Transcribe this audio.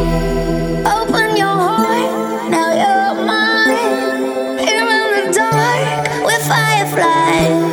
Open your heart, now you're mine. Here in the dark with fireflies.